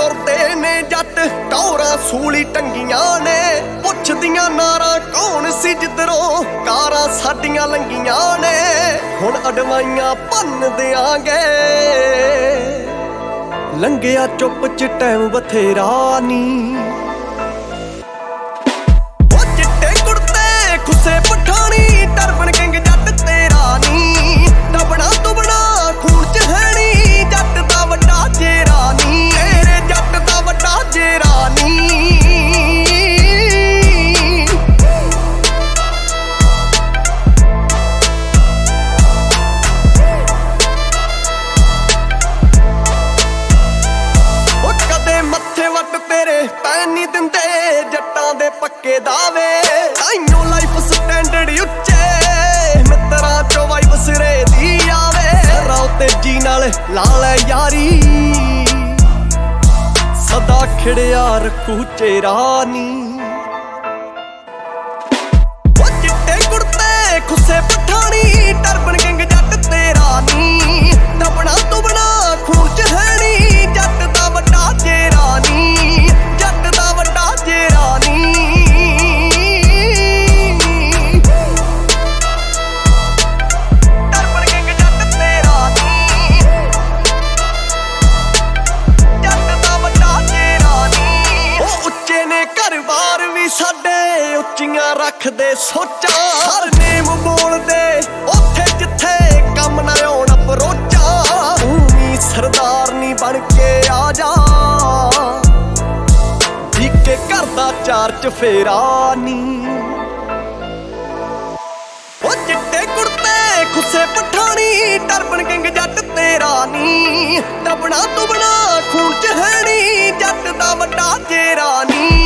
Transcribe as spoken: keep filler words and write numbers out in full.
ਤੁਰਦੇ ਨੇ ਜੱਟ ਟੌਰਾਂ ਸੂਲੀ ਟੰਗੀਆਂ ਨੇ ਪੁੱਛਦੀਆਂ ਨਾਰਾਂ ਕੌਣ ਸੀ ਜਿੱਧਰੋਂ ਕਾਰਾਂ ਸਾਡੀਆਂ ਲੰਗੀਆਂ ਨੇ ਹੁਣ ਅਡਵਾਈਆਂ ਭੰਨ ਦਿਆਂਗੇ ਲੰਘਿਆ ਚੁੱਪ ਚ ਟਾਈਮ ਬਥੇਰਾ ਨੀ ਉਹ ਚਿੱਟੇ ਕੁੜਤੇ ਖੁੱਸੇ ਪਠਾਣੀ ਟਰਬਨ ਕਿੰਗ ਜੱਟ ਤੇਰਾ ਨੀ ਦਬਣਾ ਤੁਬਣਾ ਖੂਨ ਚ ਹੈ ਨੀ ਜੱਟ ਦਾ ਵੱਡਾ ਜੇਰਾ ਨੀ ਤੇਰੇ ਜੱਟ ਦਾ ਵੱਡਾ ਜੇਰਾ ਨੀ ਪੈਨ ਨੀ ਦਿੰਦੇ ਜੱਟਾਂ ਦੇ ਪੱਕੇ ਦਾਵੇ ਆਈਓ ਲਾਈਫ ਸਟੈਂਡਰਡ ਉੱਚੇ ਮਿੱਤਰਾਂ ਚੋਂ ਵਾਈਬ ਸਿਰੇ ਦੀ ਆਵੇ ਰਾਉ ਤੇਜੀ ਨਾਲ ਲਾ ਲੈ ਯਾਰੀ ਸਦਾ ਖਿੜਿਆ ਰੱਖੂ ਚਿਹਰਾ ਨੀ ਉਹ ਚਿੱਟੇ ਕੁੜਤੇ ਖੁੱਸੇ ਪਠਾਣੀ ਟਰਬਨ ਕਿੰਗ ਜੱਟ ਤੇਰਾ ਨੀ ਦਬਣਾ ਤੁਬਣਾ ਖੂਨ ਚ ਹੈ ਨੀ ਜੱਟ ਦਾ ਵੱਡਾ ਚਿਹਰਾ ਨੀ ਸਾਡੇ ਉੱਚੀਆਂ ਰੱਖਦੇ ਸੋਚਾਂ ਹਰ ਨੇਮ ਬੋਲਦੇ ਉੱਥੇ ਜਿੱਥੇ ਕੰਮ ਨਾ ਆਉਣ ਅਪਰੋਚਾਂ ਤੂੰ ਵੀ ਸਰਦਾਰ ਨੀ ਬਣ ਕੇ ਆ ਜਾ ਜੀਕੇ ਘਰ ਦਾ ਚਾਰ ਚਫੇਰਾ ਨੀ ਉਹ ਚਿੱਟੇ ਕੁੜਤੇ ਖੁੱਸੇ ਪਠਾਣੀ ਟਰਬਨ ਕਿੰਗ ਜੱਟ ਤੇਰਾ ਨੀ ਦਬਣਾ ਤੁਬਣਾ ਖੂਨ ਚ ਹੈ ਨੀ ਜੱਟ ਦਾ ਵੱਡਾ ਜੇਰਾ ਨੀ